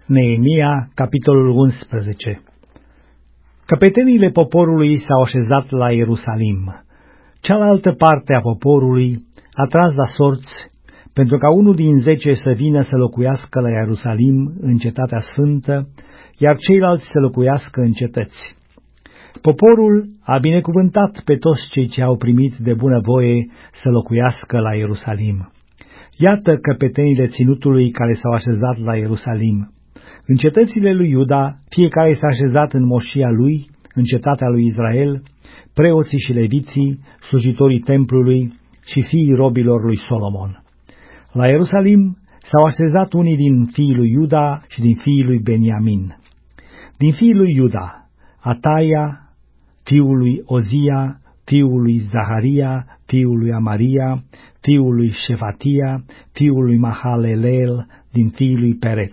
Neemia, capitolul 11. Căpeteniile poporului s-au așezat la Ierusalim. Cealaltă parte a poporului a tras la sorți pentru ca unul din 10 să vină să locuiască la Ierusalim în cetatea sfântă, iar ceilalți să locuiască în cetăți. Poporul a binecuvântat pe toți cei ce au primit de bunăvoie să locuiască la Ierusalim. Iată căpetenile ținutului care s-au așezat la Ierusalim. În cetățile lui Iuda, fiecare s-a așezat în moșia lui, în cetatea lui Israel, preoții și leviții, slujitorii templului și fiii robilor lui Solomon. La Ierusalim s-au așezat unii din fiii lui Iuda și din fiii lui Beniamin. Din fiii lui Iuda, Ataia, fiul lui Ozia, fiul lui Zaharia, fiul lui Amaria, fiul lui Șefatia, fiul lui Mahalaleel, din fiii lui Pereț.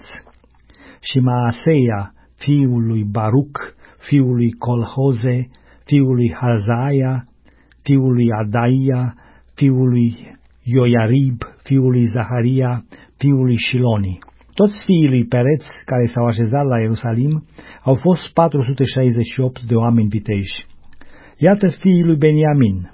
Și Maaseia, fiul lui Baruc, fiul lui Colhoze, fiul lui Hazaia, fiul lui Adaia, fiul lui Ioiarib, fiul lui Zaharia, fiul lui Shiloni. Toți fiii lui Pereț care s-au așezat la Ierusalim au fost 468 de oameni viteji. Iată fiii lui Beniamin: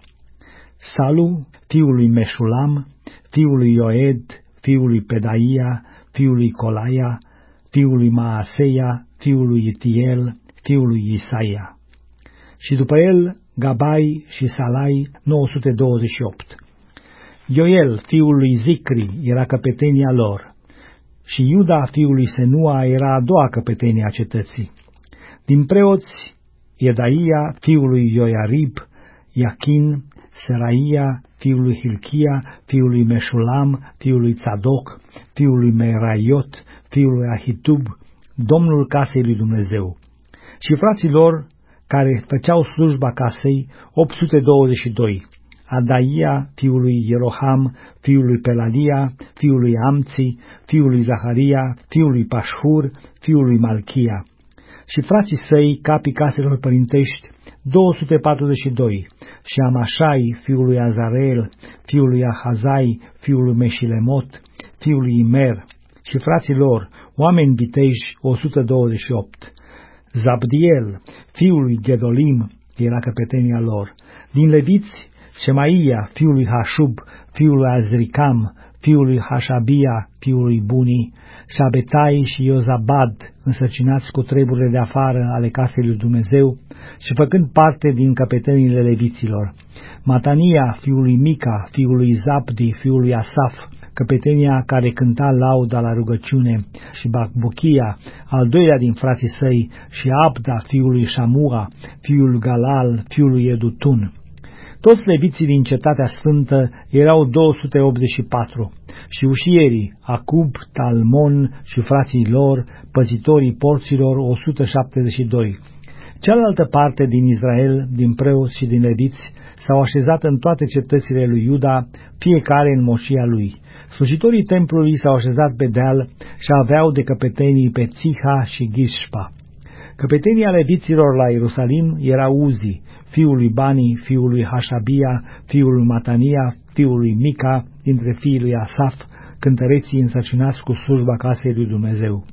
Salu, fiul lui Meșulam, fiul lui Ioed, fiul lui Pedaia, fiul lui Colaia, fiul lui Maaseia, fiul lui Itiel, fiul lui Isaia. Și după el Gabai și Salai, 928. Ioel, fiul lui Zicri, era căpetenia lor, și Iuda, fiul lui Senua, era a doua căpetenie a cetății. Din preoți, Iedaia, fiul lui Ioiarib, Iachin, Seraia, fiul lui Hilchia, fiul lui Meșulam, fiul lui Tzadok, fiul lui Meraiot, fiul lui Ahitub, domnul casei lui Dumnezeu. Și frații lor, care făceau slujba casei, 822, Adaia, fiul lui Ieroham, fiul lui Pelalia, fiul lui Amții, fiul lui Zaharia, fiul lui Pașhur, fiul lui Malchia. Și frații săi, capii caselor părintești, 242, și Amașai, fiul lui Azarel, fiul lui Ahazai, fiul lui Meșilemot, fiul lui Imer, și frații lor, oameni viteji, 128. Zabdiel, fiul lui Gedolim, era căpetenia lor. Din leviți, Shemaia, fiul lui Hashub, fiul lui Azricam, fiul lui Hashabia, fiul lui Buni, Șabetai și Iozabad, însărcinați cu treburile de afară ale casei lui Dumnezeu și făcând parte din căpeteniile leviților. Matania, fiul lui Mica, fiul lui Zabdi, fiul lui Asaf, căpetenia care cânta lauda la rugăciune, și Bacbuchia, al doilea din frații săi, și Abda, fiul lui Shamua, fiul lui Galal, fiul lui Edutun. Toți leviții din cetatea sfântă erau 284 și ușierii, Acub, Talmon și frații lor, păzitorii porților, 172. Cealaltă parte din Israel, din preoți și din leviți, s-au așezat în toate cetățile lui Iuda, fiecare în moșia lui. Slujitorii templului s-au așezat pe deal și aveau de căpetenii pe Țiha și Ghișpa. Căpetenia leviților la Ierusalim era Uzi, fiul lui Bani, fiul lui Hashabia, fiul lui Matania, fiul lui Mica, dintre fiii lui Asaf, cântăreții însărcinați cu slujba casei lui Dumnezeu.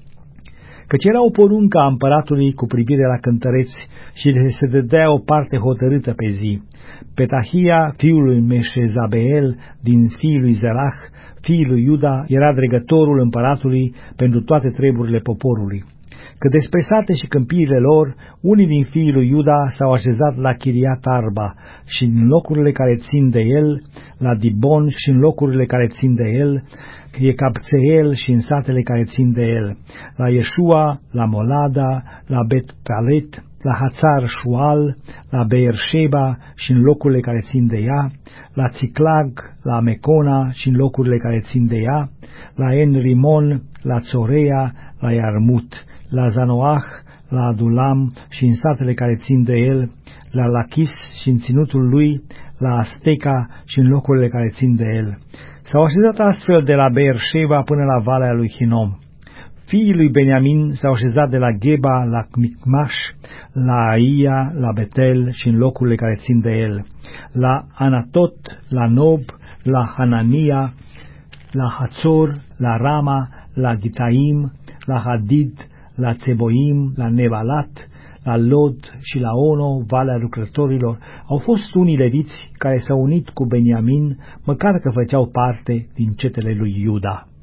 Căci era o poruncă a împăratului cu privire la cântăreți și se dădea o parte hotărâtă pe zi. Petahia, fiul lui Meșezabeel, din fiii lui Zerah, fiii lui Iuda, era dregătorul împăratului pentru toate treburile poporului. Că despre sate și câmpiile lor, unii din fiii lui Iuda s-au așezat la Chiriat Arba și în locurile care țin de el, la Dibon și în locurile care țin de el, Ecabțeel și în satele care țin de el, la Ieshua, la Molada, la Bet-Palet, la Hațar Shual, la Beersheba și în locurile care țin de ea, la Țiclag, la Mecona și în locurile care țin de ea, la En-Rimon, la Țorea, la Iarmut, la Zanoah, la Adulam și în satele care țin de el, la Lachis și în ținutul lui, la Asteca și în locurile care țin de el. S-au așezat astfel de la Beersheba până la Valea lui Hinom. Fiii lui Beniamin s-au așezat de la Geba, la Micmaș, la Aia, la Betel și în locurile care țin de el, la Anatot, la Nob, la Hanania, la Hațor, la Rama, la Gitaim, la Hadid, la Tseboim, la Nebalat, la Lod și la Ono, Valea Lucrătorilor, au fost unii leviți care s-au unit cu Beniamin, măcar că făceau parte din cetele lui Iuda.